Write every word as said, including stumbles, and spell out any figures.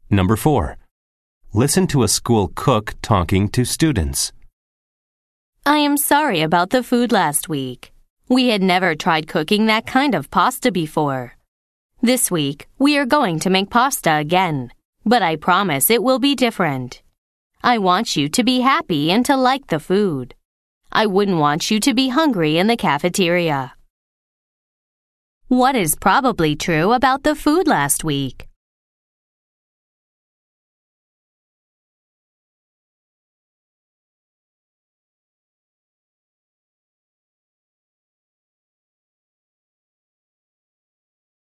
Number four. Listen to a school cook talking to students. I am sorry about the food last week. We had never tried cooking that kind of pasta before. This week, we are going to make pasta again, but I promise it will be different. I want you to be happy and to like the food. I wouldn't want you to be hungry in the cafeteria. What is probably true about the food last week?